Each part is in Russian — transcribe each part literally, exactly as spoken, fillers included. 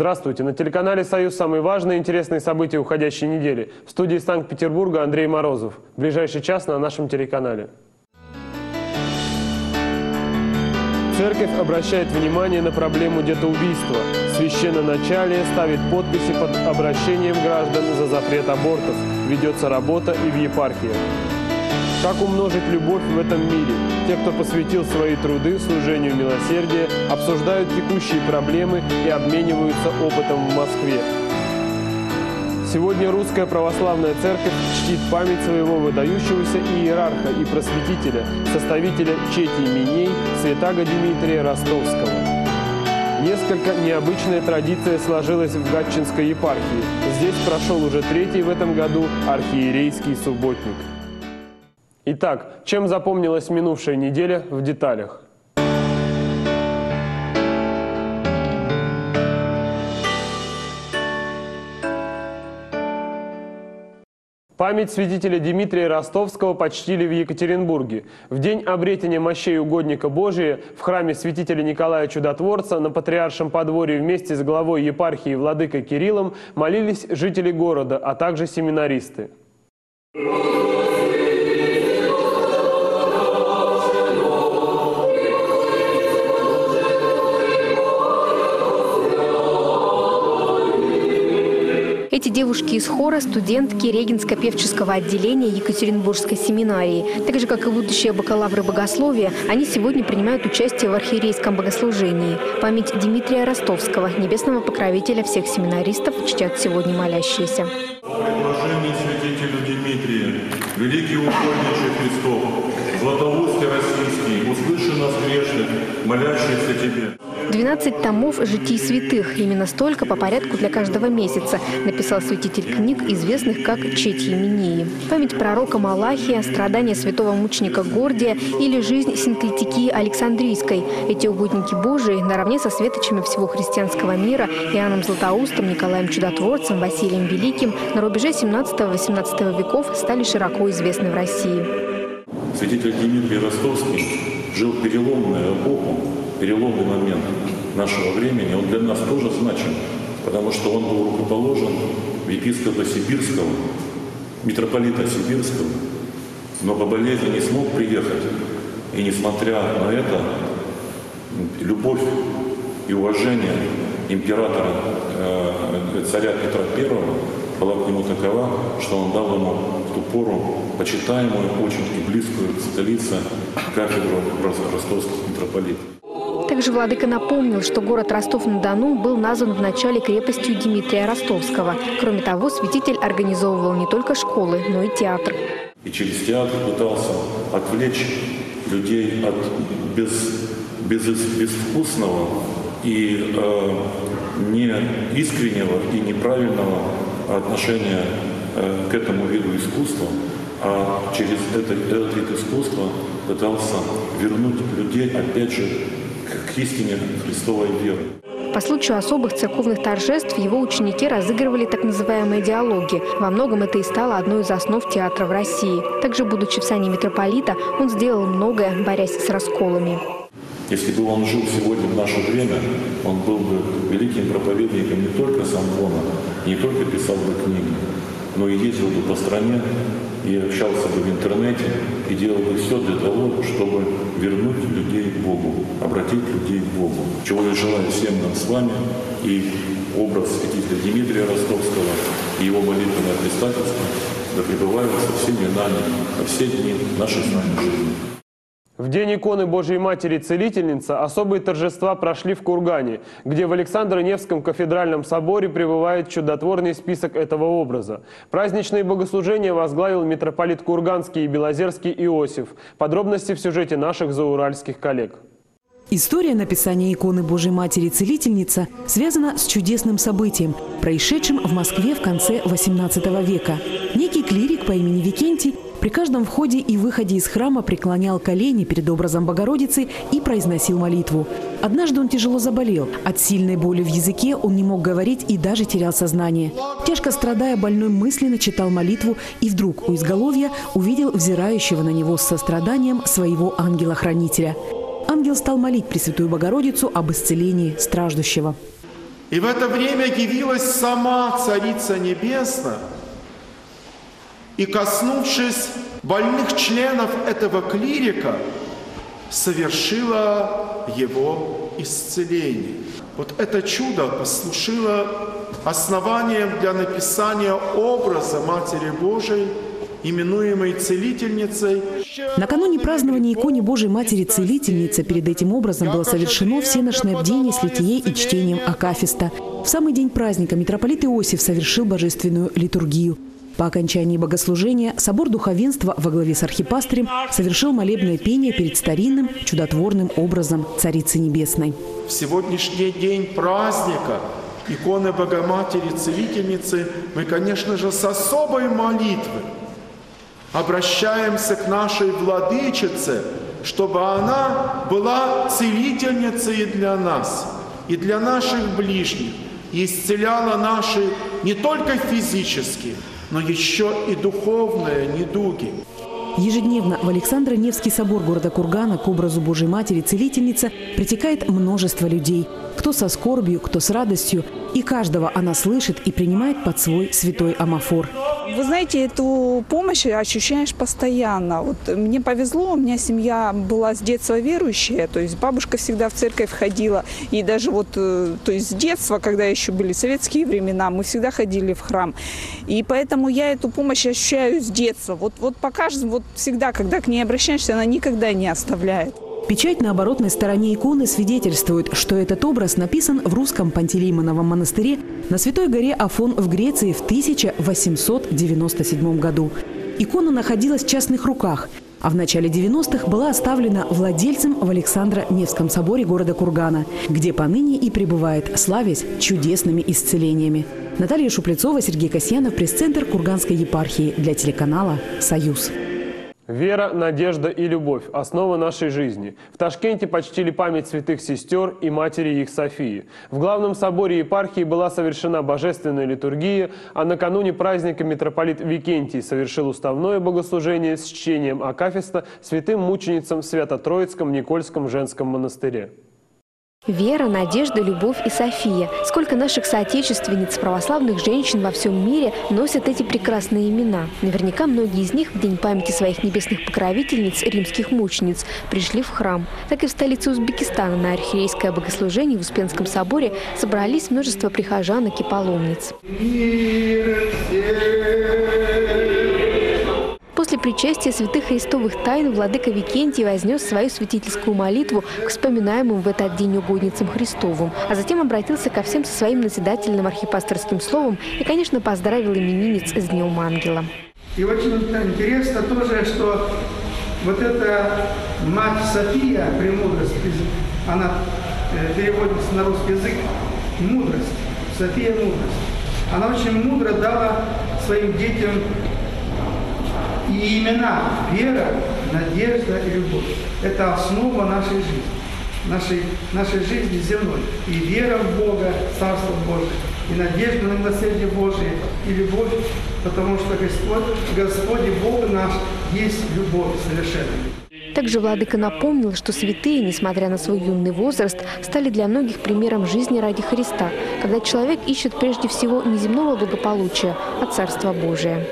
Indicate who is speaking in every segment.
Speaker 1: Здравствуйте! На телеканале «Союз» самые важные и интересные события уходящей недели. В студии Санкт-Петербурга Андрей Морозов. В ближайший час на нашем телеканале. Церковь обращает внимание на проблему детоубийства. Священноначалие ставит подписи под обращением граждан за запрет абортов. Ведется работа и в епархиях. Как умножить любовь в этом мире? Те, кто посвятил свои труды служению милосердия, обсуждают текущие проблемы и обмениваются опытом в Москве. Сегодня Русская Православная Церковь чтит память своего выдающегося иерарха и просветителя, составителя чети Миней, святаго Димитрия Ростовского. Несколько необычная традиция сложилась в Гатчинской епархии. Здесь прошел уже третий в этом году архиерейский субботник. Итак, чем запомнилась минувшая неделя в деталях? Память святителя Димитрия Ростовского почтили в Екатеринбурге. В день обретения мощей угодника Божия в храме святителя Николая Чудотворца на Патриаршем подворье вместе с главой епархии владыкой Кириллом молились жители города, а также семинаристы.
Speaker 2: Эти девушки из хора – студентки Регинско-певческого отделения Екатеринбургской семинарии. Так же, как и будущие бакалавры богословия, они сегодня принимают участие в архиерейском богослужении. Память Димитрия Ростовского, небесного покровителя всех семинаристов, чтят сегодня молящиеся.
Speaker 3: Блаженный святителю Димитрия, великий угодничий Христов, Златоустий российский, услыши нас грешных, молящихся Тебе.
Speaker 2: двенадцать томов житий святых, именно столько по порядку для каждого месяца, написал святитель книг, известных как чети Минеи. Память пророка Малахия, страдания святого мученика Гордия или жизнь Синклитикии Александрийской. Эти угодники Божии, наравне со светочами всего христианского мира, Иоанном Златоустом, Николаем Чудотворцем, Василием Великим, на рубеже семнадцатого-восемнадцатого веков стали широко известны в России.
Speaker 3: Святитель Димитрий Ростовский жил в переломную эпоху, переломный момент нашего времени. Он для нас тоже значим, потому что он был рукоположен в епископа Сибирского, митрополита Сибирского, но по болезни не смог приехать. И несмотря на это, любовь и уважение императора, э, царя Петра Первого была к нему такова, что он дал ему в ту пору почитаемую, очень и близкую к столице кафедру ростовских митрополитов.
Speaker 2: Также владыка напомнил, что город Ростов-на-Дону был назван вначале крепостью Димитрия Ростовского. Кроме того, святитель организовывал не только школы, но и театр.
Speaker 3: И через театр пытался отвлечь людей от без, без, безвкусного и э, неискреннего и неправильного отношения э, к этому виду искусства, а через это, этот вид искусства пытался вернуть людей, опять же, к истине Христовой веры.
Speaker 2: По случаю особых церковных торжеств его ученики разыгрывали так называемые диалоги. Во многом это и стало одной из основ театра в России. Также, будучи в сане митрополита, он сделал многое, борясь с расколами.
Speaker 3: Если бы он жил сегодня в наше время, он был бы великим проповедником не только самбона, не только писал бы книги, но и ездил бы по стране и общался бы в интернете, и делал бы все для того, чтобы вернуть людей к Богу, обратить людей к Богу. Чего я желаю всем нам с вами, и образ святителя Димитрия Ростовского, и его молитвенное предстательство да пребывают со всеми нами во все дни нашей с вами жизни.
Speaker 1: В день иконы Божьей Матери Целительница особые торжества прошли в Кургане, где в Александро-Невском кафедральном соборе пребывает чудотворный список этого образа. Праздничные богослужения возглавил митрополит Курганский и Белозерский Иосиф. Подробности в сюжете наших зауральских коллег.
Speaker 4: История написания иконы Божьей Матери Целительница связана с чудесным событием, происшедшим в Москве в конце восемнадцатого века. Некий клирик по имени Викентий при каждом входе и выходе из храма преклонял колени перед образом Богородицы и произносил молитву. Однажды он тяжело заболел. От сильной боли в языке он не мог говорить и даже терял сознание. Тяжко страдая, больной мысленно читал молитву и вдруг у изголовья увидел взирающего на него с состраданием своего ангела-хранителя. Ангел стал молить Пресвятую Богородицу об исцелении страждущего.
Speaker 5: И в это время явилась сама Царица Небесная, и, коснувшись больных членов этого клирика, совершила его исцеление. Вот это чудо послужило основанием для написания образа Матери Божией, именуемой Целительницей.
Speaker 4: Накануне празднования иконе Божией Матери Целительницы перед этим образом было совершено всеношное бдение с литией и чтением акафиста. В самый день праздника митрополит Иосиф совершил божественную литургию. По окончании богослужения собор духовенства во главе с архипастырем совершил молебное пение перед старинным чудотворным образом Царицы Небесной.
Speaker 5: В сегодняшний день праздника иконы Богоматери Целительницы мы, конечно же, с особой молитвой обращаемся к нашей Владычице, чтобы она была целительницей для нас и для наших ближних, и исцеляла наши не только физические, но еще и духовные недуги.
Speaker 4: Ежедневно в Александро-Невский собор города Кургана к образу Божией Матери Целительницы притекает множество людей. Кто со скорбью, кто с радостью. И каждого она слышит и принимает под свой святой омофор.
Speaker 6: Вы знаете, эту помощь ощущаешь постоянно. Вот мне повезло, у меня семья была с детства верующая, то есть бабушка всегда в церковь ходила. И даже вот, то есть с детства, когда еще были советские времена, мы всегда ходили в храм. И поэтому я эту помощь ощущаю с детства. Вот, вот по каждому, вот всегда, когда к ней обращаешься, она никогда не оставляет.
Speaker 4: Печать на оборотной стороне иконы свидетельствует, что этот образ написан в русском Пантелеймоновом монастыре на Святой горе Афон в Греции в тысяча восемьсот девяносто седьмом году. Икона находилась в частных руках, а в начале девяностых была оставлена владельцем в Александро-Невском соборе города Кургана, где поныне и пребывает, славясь чудесными исцелениями. Наталья Шуплецова, Сергей Касьянов, пресс-центр Курганской епархии для телеканала «Союз».
Speaker 1: Вера, надежда и любовь – основа нашей жизни. В Ташкенте почтили память святых сестер и матери их Софии. В главном соборе епархии была совершена божественная литургия, а накануне праздника митрополит Викентий совершил уставное богослужение с чтением акафиста святым мученицам в Свято-Троицком Никольском женском монастыре.
Speaker 2: Вера, надежда, любовь и София. Сколько наших соотечественниц, православных женщин во всем мире носят эти прекрасные имена. Наверняка многие из них в день памяти своих небесных покровительниц, римских мучениц, пришли в храм. Так и в столице Узбекистана на архиерейское богослужение в Успенском соборе собрались множество прихожанок и паломниц. После причастия святых христовых тайн владыка Викентий вознес свою святительскую молитву к вспоминаемым в этот день угодницам Христовым, а затем обратился ко всем со своим назидательным архипасторским словом и, конечно, поздравил именинниц с Днем Ангела.
Speaker 7: И очень интересно тоже, что вот эта мать София, премудрость, она переводится на русский язык мудрость, София мудрость. Она очень мудро дала своим детям и имена вера, надежда и любовь. Это основа нашей жизни, нашей, нашей жизни земной. И вера в Бога, Царство Божие, и надежда на милосердие Божие, и любовь, потому что Господь, Господь и Бог наш есть любовь совершенная.
Speaker 2: Также владыка напомнил, что святые, несмотря на свой юный возраст, стали для многих примером жизни ради Христа, когда человек ищет прежде всего не земного благополучия, а Царства Божия.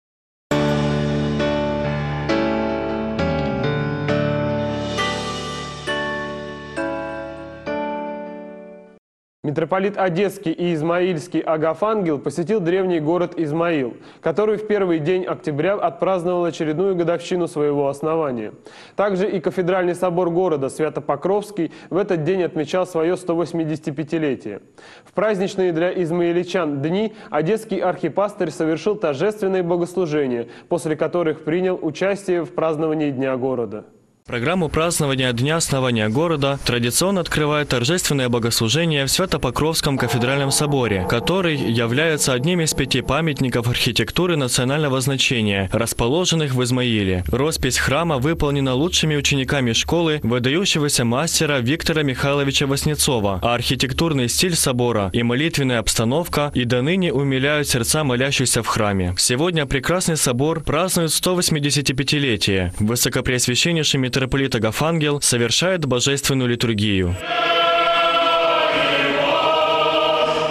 Speaker 1: Митрополит Одесский и Измаильский Агафангел посетил древний город Измаил, который в первый день октября отпраздновал очередную годовщину своего основания. Также и кафедральный собор города Свято-Покровский в этот день отмечал свое сто восьмидесятипятилетие. В праздничные для измаильчан дни одесский архипастырь совершил торжественные богослужения, после которых принял участие в праздновании Дня города.
Speaker 8: Программу празднования Дня основания города традиционно открывает торжественное богослужение в Свято-Покровском кафедральном соборе, который является одним из пяти памятников архитектуры национального значения, расположенных в Измаиле. Роспись храма выполнена лучшими учениками школы выдающегося мастера Виктора Михайловича Васнецова, а архитектурный стиль собора и молитвенная обстановка и до ныне умиляют сердца молящихся в храме. Сегодня прекрасный собор празднует сто восьмидесятипятилетие. Высокопреосвященнейший митрополит Агафангел совершает божественную литургию.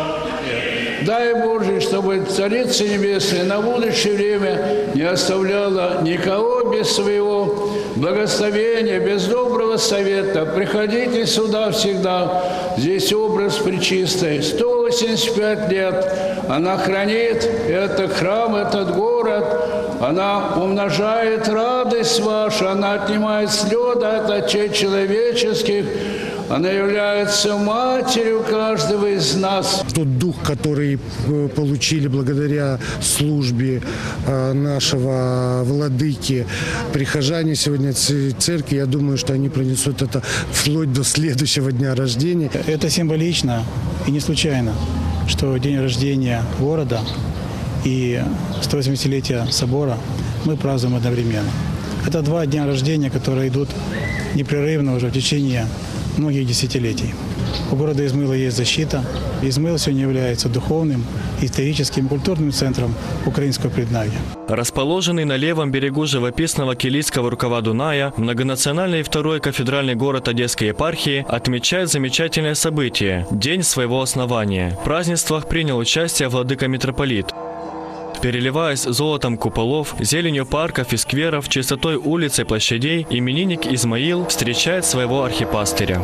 Speaker 9: чтобы Царица Небесная на будущее время не оставляла никого без своего благословения, без доброго совета. Приходите сюда всегда. Здесь образ Пречистой. сто восемьдесят пять лет она хранит этот храм, этот город. Она умножает радость вашу, она отнимает слезы от очей человеческих. Она является матерью каждого из нас.
Speaker 10: Тот дух, который получили благодаря службе нашего владыки прихожане сегодня церкви, я думаю, что они пронесут это вплоть до следующего дня рождения.
Speaker 11: Это символично и не случайно, что день рождения города и сто восьмидесятилетие собора мы празднуем одновременно. Это два дня рождения, которые идут непрерывно уже в течение многих десятилетий. У города Измаила есть защита. Измаил сегодня является духовным, историческим, культурным центром украинского Приднавья.
Speaker 8: Расположенный на левом берегу живописного килийского рукава Дуная, многонациональный второй кафедральный город Одесской епархии отмечает замечательное событие – День своего основания. В празднествах принял участие владыка-митрополит. Переливаясь золотом куполов, зеленью парков и скверов, чистотой улиц и площадей, именинник Измаил встречает своего архипастыря.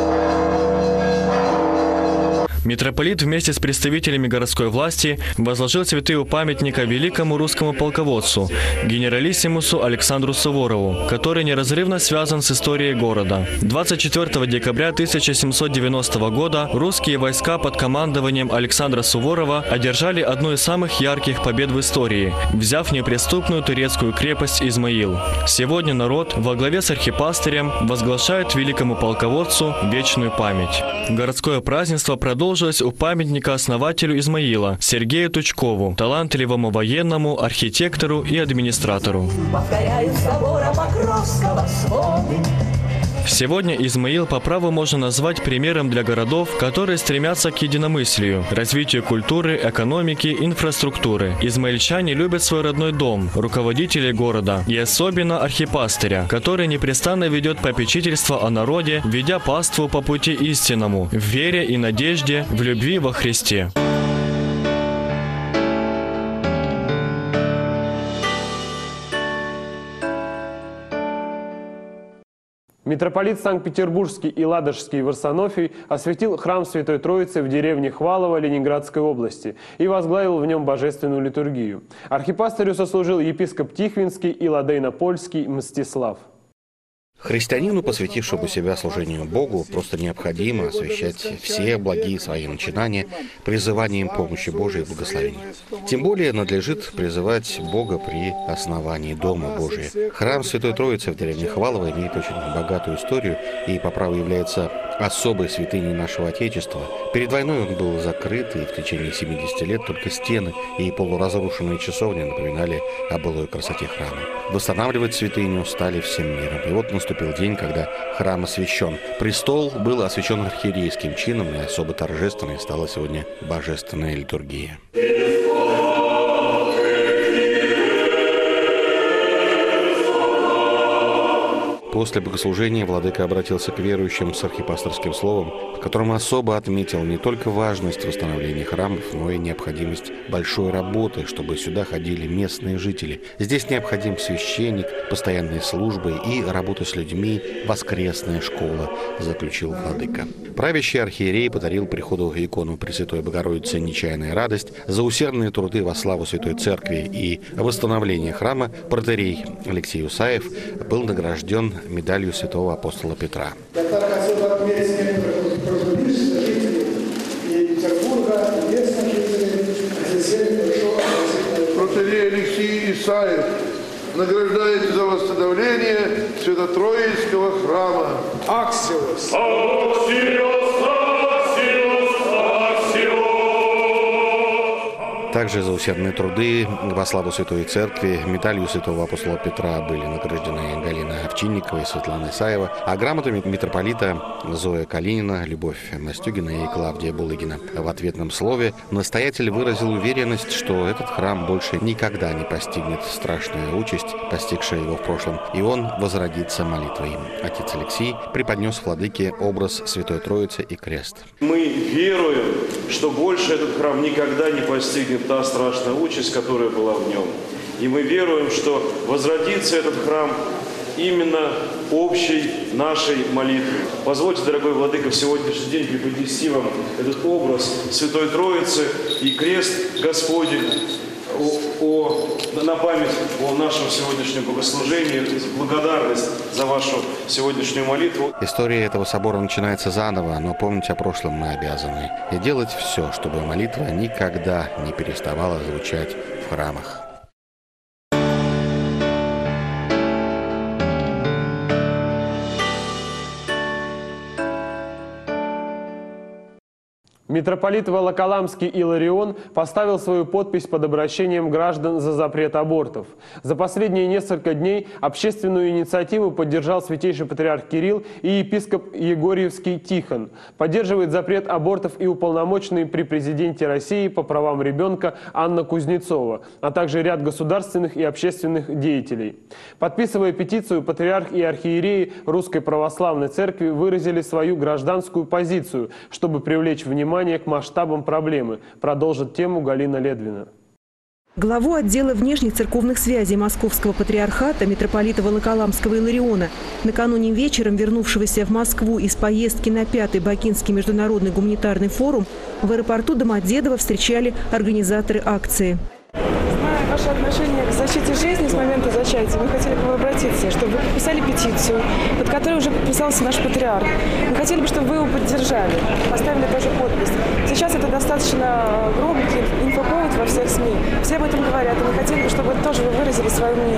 Speaker 8: Митрополит вместе с представителями городской власти возложил цветы у памятника великому русскому полководцу, генералиссимусу Александру Суворову, который неразрывно связан с историей города. двадцать четвёртого декабря тысяча семьсот девяностого года русские войска под командованием Александра Суворова одержали одну из самых ярких побед в истории, взяв неприступную турецкую крепость Измаил. Сегодня народ во главе с архипастырем возглашает великому полководцу вечную память. Городское празднество продолжилось у памятника основателю Измаила Сергею Тучкову, талантливому военному, архитектору и администратору. Сегодня Измаил по праву можно назвать примером для городов, которые стремятся к единомыслию, развитию культуры, экономики, инфраструктуры. Измаильчане любят свой родной дом, руководителей города и особенно архипастыря, который непрестанно ведет попечительство о народе, ведя паству по пути истинному, в вере и надежде, в любви во Христе.
Speaker 1: Митрополит Санкт-Петербургский и Ладожский Варсонофий осветил храм Святой Троицы в деревне Хвалово Ленинградской области и возглавил в нем божественную литургию. Архипастырю сослужил епископ Тихвинский и Ладейно-Польский Мстислав.
Speaker 12: Христианину, посвятившему себя служению Богу, просто необходимо освящать все благие свои начинания призыванием помощи Божией и благословения. Тем более надлежит призывать Бога при основании Дома Божия. Храм Святой Троицы в деревне Хвалово имеет очень богатую историю и по праву является особой святыней нашего Отечества. Перед войной он был закрыт, и в течение семидесяти лет только стены и полуразрушенные часовни напоминали о былой красоте храма. Восстанавливать святыню стали всем миром. И вот наступил день, когда храм освящен. Престол был освящен архиерейским чином, и особо торжественной стала сегодня божественная литургия. После богослужения владыка обратился к верующим с архипасторским словом, в котором особо отметил не только важность восстановления храмов, но и необходимость большой работы, чтобы сюда ходили местные жители. Здесь необходим священник, постоянные службы и работа с людьми, воскресная школа, заключил владыка. Правящий архиерей подарил приходу икону Пресвятой Богородицы «Нечаянная радость». За усердные труды во славу Святой Церкви и восстановление храма протоиерей Алексей Усаев был награжден медалью святого апостола Петра.
Speaker 13: Я так хотел отметить некоторых трудолюбивых жителей и Петербурга, и местных жителей. Здесь пришел
Speaker 14: протоиерей Алексей Исаев награждается за восстановление Свято-Троицкого храма.
Speaker 13: Аксиос!
Speaker 12: Также за усердные труды во славу Святой Церкви медалью святого апостола Петра были награждены Галина Овчинникова и Светлана Исаева, а грамотами митрополита Зоя Калинина, Любовь Настюгина и Клавдия Булыгина. В ответном слове настоятель выразил уверенность, что этот храм больше никогда не постигнет страшная участь, постигшая его в прошлом, и он возродится молитвой. Отец Алексей преподнес владыке образ Святой Троицы и крест.
Speaker 15: Мы веруем, что больше этот храм никогда не постигнет та страшная участь, которая была в нем. И мы веруем, что возродится этот храм именно общей нашей молитвой. Позвольте, дорогой Владыка, в сегодняшний день преподнести вам этот образ Святой Троицы и крест Господень о, о, на память о нашем сегодняшнем богослужении, благодарность за вашу сегодняшнюю молитву.
Speaker 12: История этого собора начинается заново, но помнить о прошлом мы обязаны. И делать все, чтобы молитва никогда не переставала звучать в храмах.
Speaker 1: Митрополит Волоколамский Иларион поставил свою подпись под обращением граждан за запрет абортов. За последние несколько дней общественную инициативу поддержал святейший патриарх Кирилл и епископ Егорьевский Тихон. Поддерживает запрет абортов и уполномоченный при президенте России по правам ребенка Анна Кузнецова, а также ряд государственных и общественных деятелей. Подписывая петицию, патриарх и архиереи Русской Православной Церкви выразили свою гражданскую позицию, чтобы привлечь внимание к масштабам проблемы, продолжит тему Галина Ледвина.
Speaker 16: Главу отдела внешних церковных связей Московского патриархата митрополита Волоколамского Илариона, накануне вечером вернувшегося в Москву из поездки на пятый Бакинский международный гуманитарный форум, в аэропорту Домодедово встречали организаторы акции.
Speaker 17: Зная ваше отношение к защите жизни с момента зачатия, мы хотели бы обратиться, чтобы вы подписали петицию, под которой уже подписался наш патриарх. Мы хотели бы, чтобы вы его поддержали, поставили тоже подпись. Сейчас это достаточно громкий инфоповод во всех СМИ. Все об этом говорят, и мы хотели бы, чтобы тоже вы выразили свое мнение.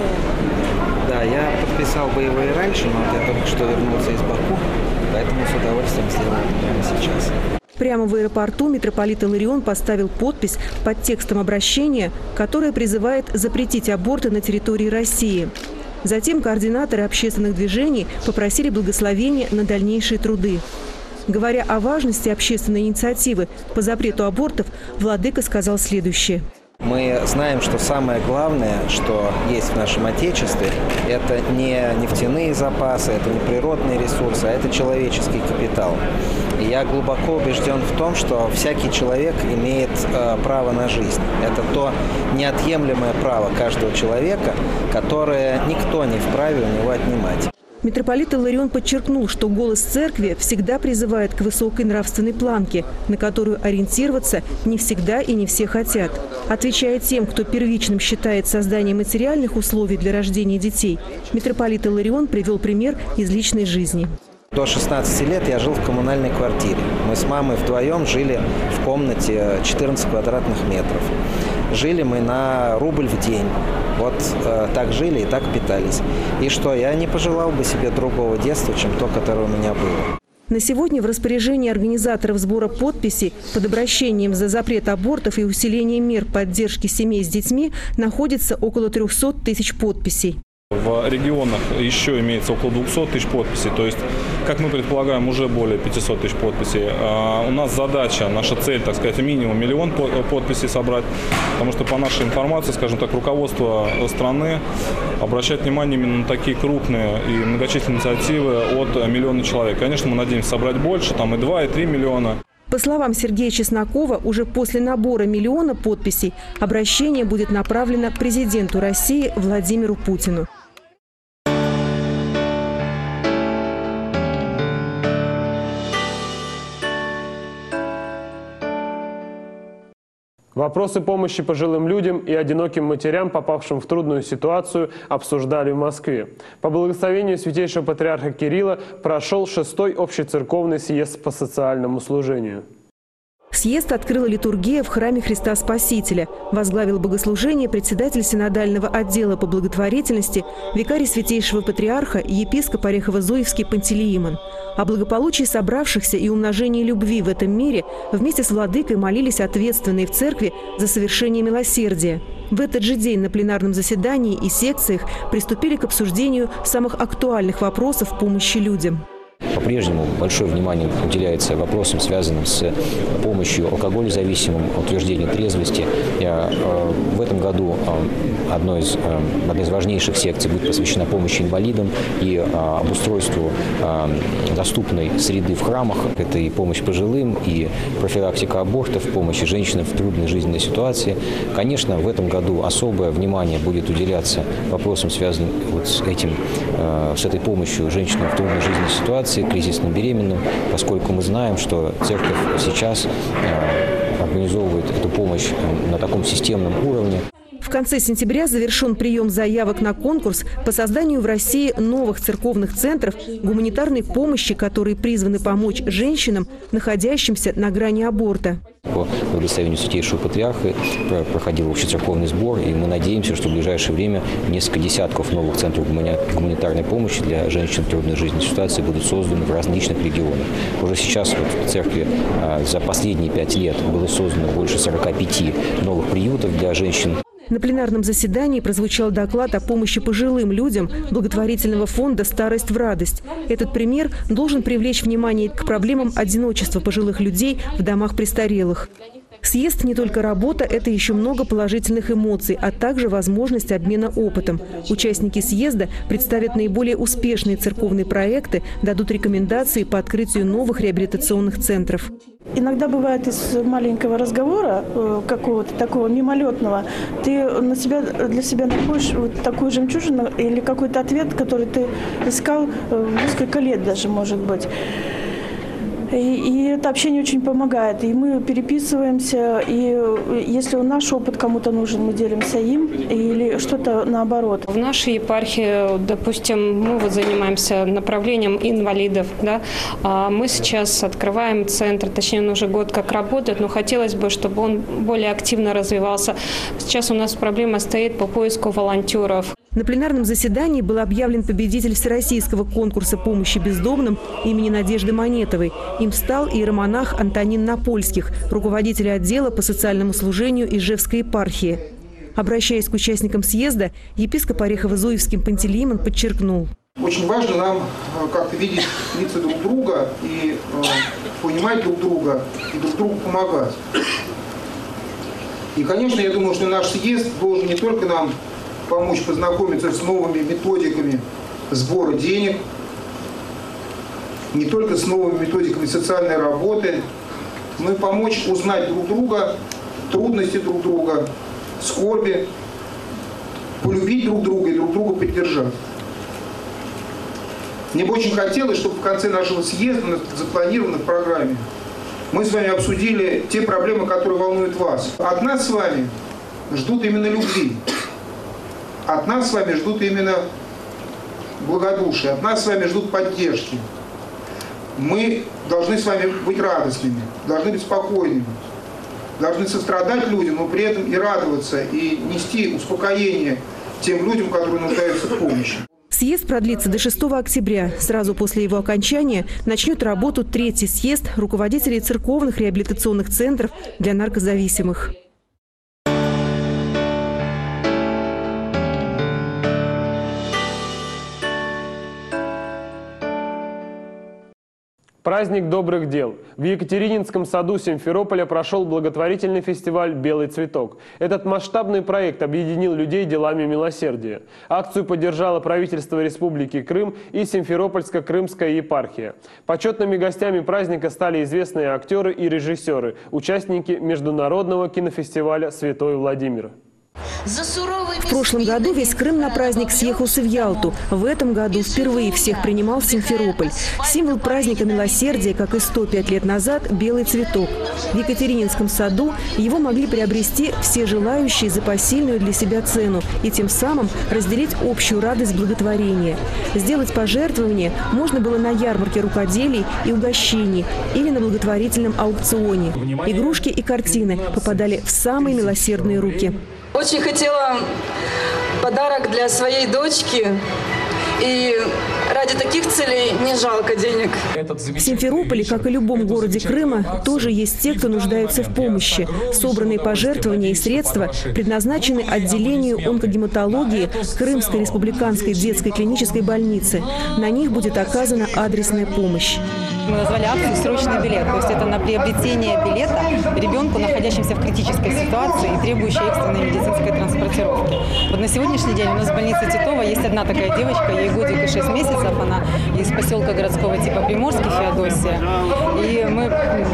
Speaker 18: Да, я подписал бы его и раньше, но я только что вернулся из Баку, поэтому с удовольствием сделаю это прямо сейчас.
Speaker 16: Прямо в аэропорту митрополит Иларион поставил подпись под текстом обращения, которое призывает запретить аборты на территории России. Затем координаторы общественных движений попросили благословения на дальнейшие труды. Говоря о важности общественной инициативы по запрету абортов, владыка сказал следующее.
Speaker 18: Мы знаем, что самое главное, что есть в нашем Отечестве, это не нефтяные запасы, это не природные ресурсы, а это человеческий капитал. И я глубоко убежден в том, что всякий человек имеет э, право на жизнь. Это то неотъемлемое право каждого человека, которое никто не вправе у него отнимать.
Speaker 16: Митрополит Иларион подчеркнул, что голос церкви всегда призывает к высокой нравственной планке, на которую ориентироваться не всегда и не все хотят. Отвечая тем, кто первичным считает создание материальных условий для рождения детей, митрополит Иларион привел пример из личной жизни.
Speaker 18: До шестнадцати лет я жил в коммунальной квартире. Мы с мамой вдвоем жили в комнате четырнадцать квадратных метров. Жили мы на рубль в день. Вот э, так жили и так питались. И что, я не пожелал бы себе другого детства, чем то, которое у меня было.
Speaker 16: На сегодня в распоряжении организаторов сбора подписей под обращением за запрет абортов и усиление мер поддержки семей с детьми находится около трёхсот тысяч подписей.
Speaker 19: В регионах еще имеется около двухсот тысяч подписей, то есть, как мы предполагаем, уже более пятисот тысяч подписей. А у нас задача, наша цель, так сказать, минимум миллион подписей собрать, потому что по нашей информации, скажем так, руководство страны обращает внимание именно на такие крупные и многочисленные инициативы от миллиона человек. Конечно, мы надеемся собрать больше, там и два, и три миллиона.
Speaker 16: По словам Сергея Чеснокова, уже после набора миллиона подписей обращение будет направлено президенту России Владимиру Путину.
Speaker 1: Вопросы помощи пожилым людям и одиноким матерям, попавшим в трудную ситуацию, обсуждали в Москве. По благословению святейшего патриарха Кирилла прошел шестой общецерковный съезд по социальному служению.
Speaker 16: Съезд открыла литургия в храме Христа Спасителя. Возглавил богослужение председатель синодального отдела по благотворительности, викарий святейшего патриарха, епископ Орехово-Зуевский Пантелеимон. О благополучии собравшихся и умножении любви в этом мире вместе с владыкой молились ответственные в церкви за совершение милосердия. В этот же день на пленарном заседании и секциях приступили к обсуждению самых актуальных вопросов помощи людям.
Speaker 12: По
Speaker 20: по-прежнему большое внимание уделяется вопросам, связанным с помощью алкогользависимым, утверждению трезвости. В этом году одной из, одна из важнейших секций будет посвящена помощи инвалидам и обустройству доступной среды в храмах. Это и помощь пожилым, и профилактика абортов, помощь женщинам в трудной жизненной ситуации. Конечно, в этом году особое внимание будет уделяться вопросам, связанным вот с этим, с этой помощью женщинам в трудной жизненной ситуации, кризисным беременным, поскольку мы знаем, что церковь сейчас организовывает эту помощь на таком системном уровне.
Speaker 16: В конце сентября завершен прием заявок на конкурс по созданию в России новых церковных центров гуманитарной помощи, которые призваны помочь женщинам, находящимся на грани аборта.
Speaker 20: По благословению Святейшего Патриарха проходил общецерковный сбор, и мы надеемся, что в ближайшее время несколько десятков новых центров гуманитарной помощи для женщин в трудной жизненной ситуации будут созданы в различных регионах. Уже сейчас вот в церкви за последние пять лет было создано больше сорока пяти новых приютов для женщин.
Speaker 16: На пленарном заседании прозвучал доклад о помощи пожилым людям благотворительного фонда «Старость в радость». Этот пример должен привлечь внимание к проблемам одиночества пожилых людей в домах престарелых. Съезд не только работа, это еще много положительных эмоций, а также возможность обмена опытом. Участники съезда представят наиболее успешные церковные проекты, дадут рекомендации по открытию новых реабилитационных центров.
Speaker 21: Иногда бывает из маленького разговора, какого-то такого мимолетного, ты на себя, для себя находишь вот такую жемчужину или какой-то ответ, который ты искал несколько лет даже, может быть. И, и это общение очень помогает. И мы переписываемся, и если наш опыт кому-то нужен, мы делимся им, или что-то наоборот.
Speaker 22: В нашей епархии, допустим, мы вот занимаемся направлением инвалидов. Да? Мы сейчас открываем центр, точнее, он уже год как работает, но хотелось бы, чтобы он более активно развивался. Сейчас у нас проблема стоит по поиску волонтеров.
Speaker 16: На пленарном заседании был объявлен победитель всероссийского конкурса помощи бездомным имени Надежды Монетовой. Им стал иеромонах Антонин Напольских, руководитель отдела по социальному служению Ижевской епархии. Обращаясь к участникам съезда, епископ Орехово-Зуевский Пантелеимон подчеркнул.
Speaker 23: Очень важно нам как-то видеть лица друг друга и э, понимать друг друга, и друг другу помогать. И, конечно, я думаю, что наш съезд должен не только нам помочь познакомиться с новыми методиками сбора денег, не только с новыми методиками социальной работы, но и помочь узнать друг друга, трудности друг друга, скорби, полюбить друг друга и друг друга поддержать. Мне бы очень хотелось, чтобы в конце нашего съезда, запланированном в программе, мы с вами обсудили те проблемы, которые волнуют вас. От нас с вами ждут именно любви. От нас с вами ждут именно благодушия, от нас с вами ждут поддержки. Мы должны с вами быть радостными, должны быть спокойными, должны сострадать людям, но при этом и радоваться, и нести успокоение тем людям, которые нуждаются в помощи.
Speaker 16: Съезд продлится до шестого октября. Сразу после его окончания начнет работу третий съезд руководителей церковных реабилитационных центров для наркозависимых.
Speaker 1: Праздник добрых дел. В Екатерининском саду Симферополя прошел благотворительный фестиваль «Белый цветок». Этот масштабный проект объединил людей делами милосердия. Акцию поддержало правительство Республики Крым и Симферопольско-Крымская епархия. Почетными гостями праздника стали известные актеры и режиссеры, участники международного кинофестиваля «Святой Владимир».
Speaker 16: В прошлом году весь Крым на праздник съехался в Ялту. В этом году впервые всех принимал Симферополь. Символ праздника милосердия, как и сто пять лет назад, белый цветок. В Екатерининском саду его могли приобрести все желающие за посильную для себя цену и тем самым разделить общую радость благотворения. Сделать пожертвование можно было на ярмарке рукоделий и угощений или на благотворительном аукционе. Игрушки и картины попадали в самые милосердные руки.
Speaker 24: Очень хотела подарок для своей дочки и
Speaker 3: ради таких целей не жалко денег.
Speaker 16: В Симферополе, как и любом городе Крыма, тоже есть те, кто нуждается в помощи. Собранные пожертвования и средства предназначены отделению онкогематологии Крымской республиканской детской клинической больницы. На них будет оказана адресная помощь.
Speaker 5: Мы назвали акцию «Срочный билет». То есть это на приобретение билета ребенку, находящемуся в критической ситуации и требующей экстренной медицинской транспортировки. Вот на сегодняшний день у нас в больнице Титова есть одна такая девочка, ей годик и шесть месяцев. Она из поселка городского типа Приморский, Феодосия. И мы,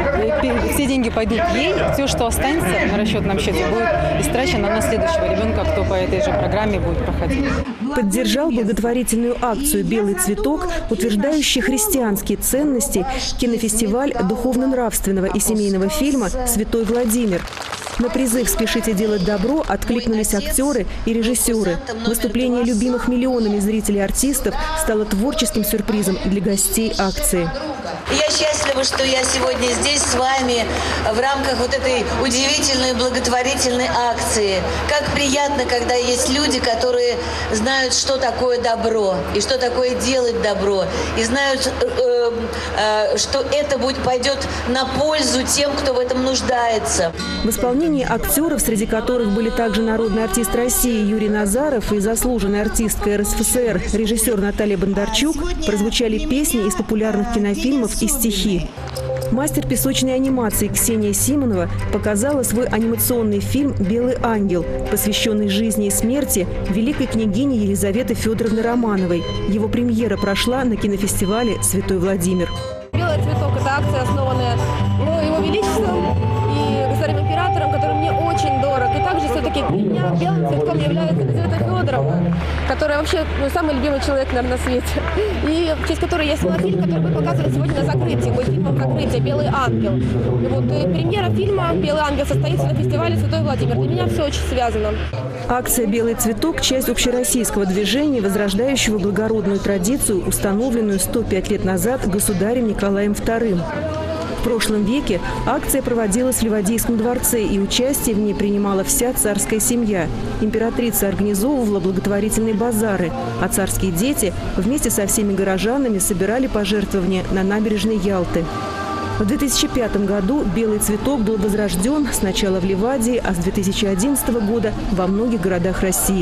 Speaker 5: все деньги пойдут ей. Все, что останется на расчетном счете, будет истрачено на следующего ребенка, кто по этой же программе будет проходить.
Speaker 16: Поддержал благотворительную акцию «Белый цветок», утверждающий христианские ценности, кинофестиваль духовно-нравственного и семейного фильма «Святой Владимир». На призыв «Спешите делать добро» откликнулись актеры и режиссеры. Выступление любимых миллионами зрителей артистов стало творческим сюрпризом для гостей акции.
Speaker 6: Я счастлива, что я сегодня здесь с вами в рамках вот этой удивительной благотворительной акции. Как приятно, когда есть люди, которые знают, что такое добро и что такое делать добро, и знают, э, э, что это будет, пойдет на пользу тем, кто в этом нуждается.
Speaker 16: В исполнении актеров, среди которых были также народный артист России Юрий Назаров и заслуженная артистка эр эс эф эс эр режиссер Наталья Бондарчук, прозвучали песни из популярных кинофильмов и стихи. Мастер песочной анимации Ксения Симонова показала свой анимационный фильм «Белый ангел», посвященный жизни и смерти великой княгини Елизаветы Федоровны Романовой. Его премьера прошла на кинофестивале «Святой Владимир».
Speaker 24: «Белый цветок» – это акция, основанная ну, Его Величеством и государем-императором, который мне очень дорог. И также все-таки для меня белым цветком является Елизавета Федоровна, которая вообще ну, самый любимый человек, наверное, на свете. И в честь которой я сняла фильм, который мы показывали сегодня на закрытии. Будет фильмом закрытия «Белый ангел». И вот и премьера фильма «Белый ангел» состоится на фестивале «Святой Владимир». Для меня все очень связано.
Speaker 16: Акция «Белый цветок» – часть общероссийского движения, возрождающего благородную традицию, установленную сто пять лет назад государем Николаем вторым. В прошлом веке акция проводилась в Ливадийском дворце, и участие в ней принимала вся царская семья. Императрица организовывала благотворительные базары, а царские дети вместе со всеми горожанами собирали пожертвования на набережной Ялты. В две тысячи пятом году «Белый цветок» был возрожден сначала в Ливадии, а с две тысячи одиннадцатого года во многих городах России.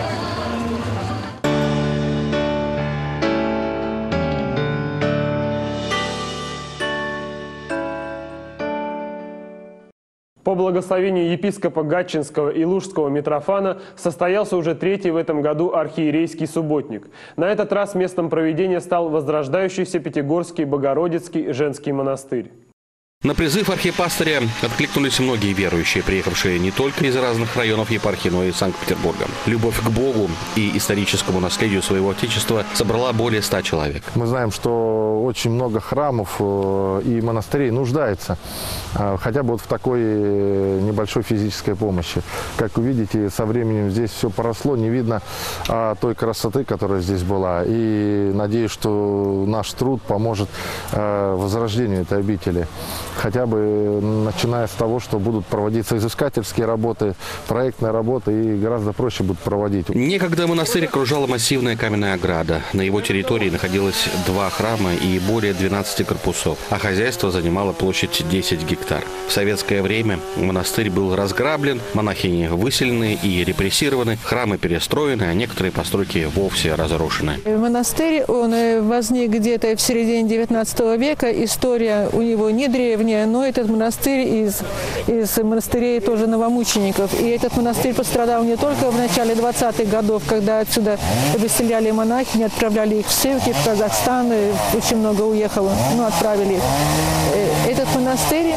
Speaker 1: По благословению епископа Гатчинского и Лужского Митрофана состоялся уже третий в этом году архиерейский субботник. На этот раз местом проведения стал возрождающийся Пятигорский Богородицкий женский монастырь.
Speaker 12: На призыв архипастыря откликнулись многие верующие, приехавшие не только из разных районов епархии, но и из Санкт-Петербурга. Любовь к Богу и историческому наследию своего Отечества собрала более ста человек.
Speaker 25: Мы знаем, что очень много храмов и монастырей нуждается хотя бы вот в такой небольшой физической помощи. Как вы видите, со временем здесь все поросло, не видно той красоты, которая здесь была. И надеюсь, что наш труд поможет возрождению этой обители. Хотя бы начиная с того, что будут проводиться изыскательские работы, проектные работы, и гораздо проще будут проводить.
Speaker 12: Некогда монастырь окружала массивная каменная ограда. На его территории находилось два храма и более двенадцати корпусов, а хозяйство занимало площадь десять гектар. В советское время монастырь был разграблен, монахини выселены и репрессированы, храмы перестроены, а некоторые постройки вовсе разрушены.
Speaker 26: Монастырь, он возник где-то в середине девятнадцатого века. История у него не древняя, но этот монастырь из, из монастырей тоже новомучеников. И этот монастырь пострадал не только в начале двадцатых годов, когда отсюда выселяли монахи, отправляли их в ссылки, в Казахстан, очень много уехало, ну, отправили их. Этот монастырь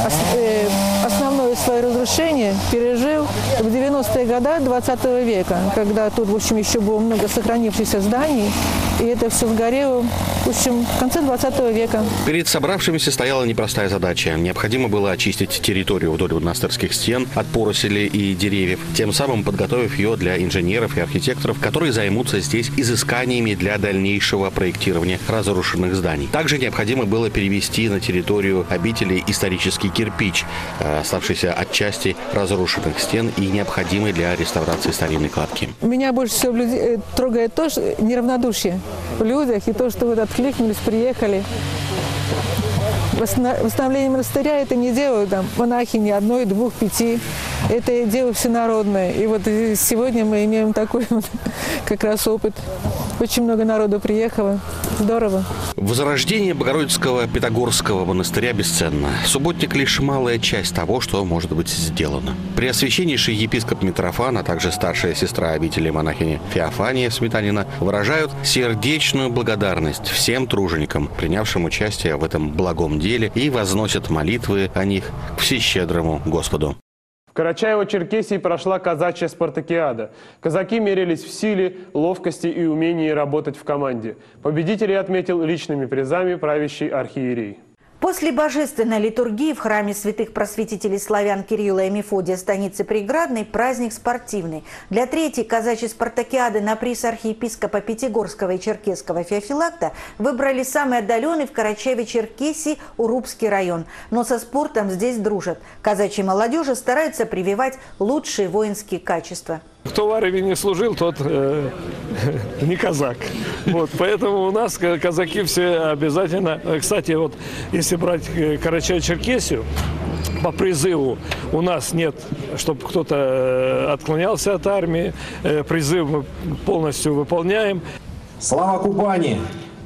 Speaker 26: основное свое разрушение пережил в девяностые годы двадцатого века, когда тут, в общем, еще было много сохранившихся зданий, и это все сгорело, в общем, в конце двадцатого века.
Speaker 12: Перед собравшимися стояла непростая задача. Необходимо было очистить территорию вдоль монастырских стен от порослей и деревьев, тем самым подготовив ее для инженеров и архитекторов, которые займутся здесь изысканиями для дальнейшего проектирования разрушенных зданий. Также необходимо было перевести на территорию обители исторический кирпич, оставшийся от части разрушенных стен и необходимый для реставрации старинной кладки.
Speaker 26: Меня больше всего трогает то, что неравнодушие. в людях, и то, что вы откликнулись, приехали. Восстановление монастыря это не делают там монахи ни одной, двух, пяти. Это дело всенародное. И вот сегодня мы имеем такой вот как раз опыт. Очень много народу приехало. Здорово.
Speaker 12: Возрождение Богородицкого Пятигорского монастыря бесценно. Субботник – лишь малая часть того, что может быть сделано. Преосвященнейший епископ Митрофан, а также старшая сестра обители монахини Феофания Сметанина выражают сердечную благодарность всем труженикам, принявшим участие в этом благом деле, и возносят молитвы о них к всещедрому Господу.
Speaker 1: В Карачаево-Черкесии прошла казачья спартакиада. Казаки мерились в силе, ловкости и умении работать в команде. Победителей отметил личными призами правящий архиерей.
Speaker 2: После божественной литургии в храме святых просветителей славян Кирилла и Мефодия станицы Преградной праздник спортивный. Для третьей казачьей спартакиады на приз архиепископа Пятигорского и Черкесского Феофилакта выбрали самый отдаленный в Карачаеве-Черкесии Урупский район. Но со спортом здесь дружат. Казачьей молодежи стараются прививать лучшие воинские качества.
Speaker 4: Кто в армии не служил, тот э, не казак. Вот, поэтому у нас казаки все обязательно. Кстати, вот если брать Карачаево-Черкесию, по призыву у нас нет, чтобы кто-то отклонялся от армии. Призыв мы полностью выполняем.
Speaker 7: Слава Кубани!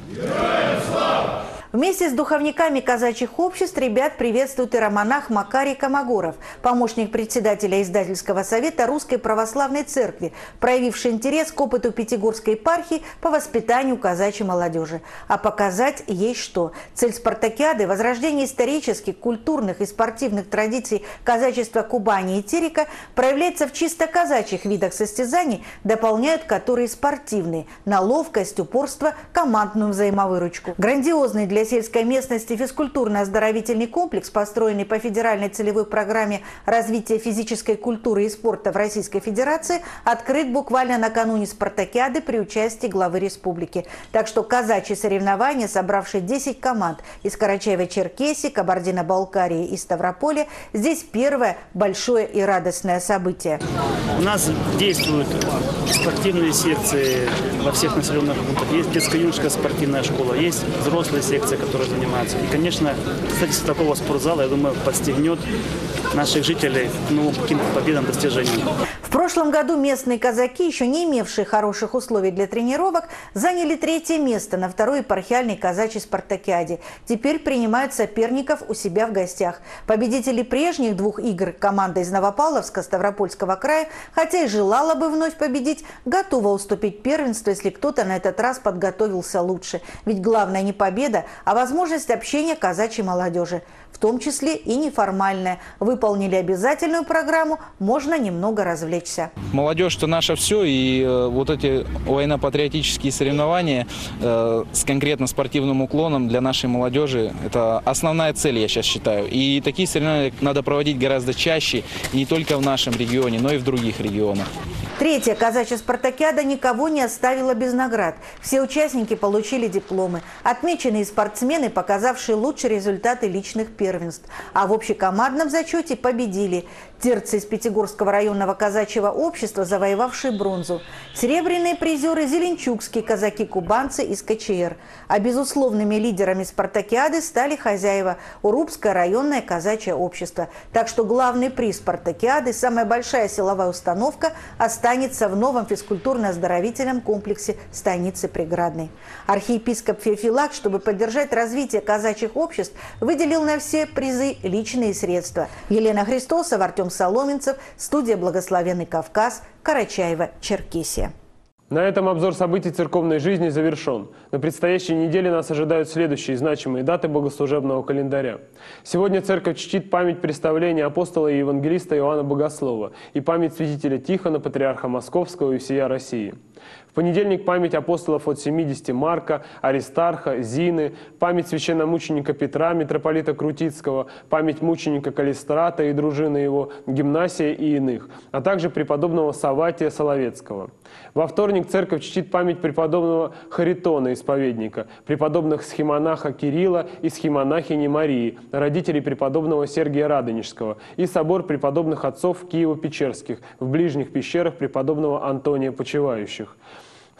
Speaker 2: Героям слава! Вместе с духовниками казачьих обществ ребят приветствует иеромонах Макарий Комогоров, помощник председателя издательского совета Русской Православной Церкви, проявивший интерес к опыту Пятигорской епархии по воспитанию казачьей молодежи. А показать есть что. Цель спартакиады – возрождение исторических, культурных и спортивных традиций казачества Кубани и Терека проявляется в чисто казачьих видах состязаний, дополняют которые спортивные – на ловкость, упорство, командную взаимовыручку. Грандиозный для сельской местности физкультурно-оздоровительный комплекс, построенный по федеральной целевой программе развития физической культуры и спорта в Российской Федерации, открыт буквально накануне спартакиады при участии главы республики. Так что казачьи соревнования, собравшие десять команд из Карачаева-Черкесии, Кабардино-Балкарии и Ставрополя, здесь первое большое и радостное событие.
Speaker 9: У нас действуют спортивные секции во всех населенных пунктах. Есть детско-юношеская спортивная школа, есть взрослые секции, которые занимаются. И, конечно, строительство такого спортзала, я думаю, подстегнет наших жителей к новым каким-то победам, достижениям.
Speaker 2: В прошлом году местные казаки, еще не имевшие хороших условий для тренировок, заняли третье место на второй епархиальной казачьей спартакиаде. Теперь принимают соперников у себя в гостях. Победители прежних двух игр, команда из Новопавловска, Ставропольского края, хотя и желала бы вновь победить, готова уступить первенство, если кто-то на этот раз подготовился лучше. Ведь главное не победа, а возможность общения казачьей молодежи, в том числе и неформальная. Выполнили обязательную программу, можно немного развлечься.
Speaker 10: Молодежь – это наше все, и э, вот эти военно-патриотические соревнования э, с конкретно спортивным уклоном для нашей молодежи – это основная цель, я сейчас считаю. И такие соревнования надо проводить гораздо чаще, и не только в нашем регионе, но и в других регионах.
Speaker 2: Третья казачья спартакиада никого не оставила без наград. Все участники получили дипломы. Отмеченные спортсмены, показавшие лучшие результаты личных первенств. А в общекомандном зачете победили терцы из Пятигорского районного казачьего общества, завоевавшие бронзу. Серебряные призеры – зеленчукские казаки-кубанцы из ка че эр. А безусловными лидерами спартакиады стали хозяева – Урупское районное казачье общество. Так что главный приз спартакиады, самая большая силовая установка, останется в новом физкультурно-оздоровительном комплексе станицы Преградной. Архиепископ Феофилакт, чтобы поддержать развитие казачьих обществ, выделил на все призы личные средства. Елена Христосова, Артем Соломенцев, студия «Благословенный Кавказ», Карачаево-Черкесия.
Speaker 1: На этом обзор событий церковной жизни завершен. На предстоящей неделе нас ожидают следующие значимые даты богослужебного календаря. Сегодня церковь чтит память представления апостола и евангелиста Иоанна Богослова и память святителя Тихона, патриарха Московского и всея России. В понедельник память апостолов от семидесяти Марка, Аристарха, Зины, память священномученика Петра, митрополита Крутицкого, память мученика Калистрата и дружины его, Гимнасия и иных, а также преподобного Савватия Соловецкого. Во вторник церковь чтит память преподобного Харитона, исповедника, преподобных схимонаха Кирилла и схимонахини Марии, родителей преподобного Сергия Радонежского, и собор преподобных отцов Киево-Печерских в ближних пещерах преподобного Антония Почивающих.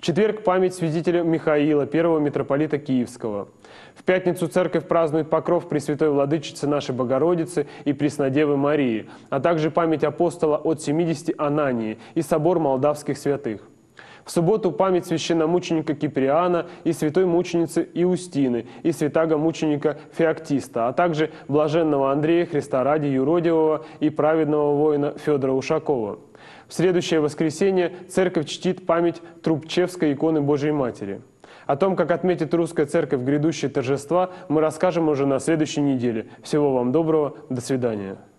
Speaker 1: В четверг память святителя Михаила, первого митрополита Киевского. В пятницу церковь празднует покров Пресвятой Владычицы нашей Богородицы и Преснодевы Марии, а также память апостола от семидесяти Анании и собор молдавских святых. В субботу память священномученика Киприана и святой мученицы Иустины и святаго мученика Феоктиста, а также блаженного Андрея Христа ради юродивого и праведного воина Федора Ушакова. В следующее воскресенье церковь чтит память Трубчевской иконы Божией Матери. О том, как отметит русская церковь грядущие торжества, мы расскажем уже на следующей неделе. Всего вам доброго, до свидания.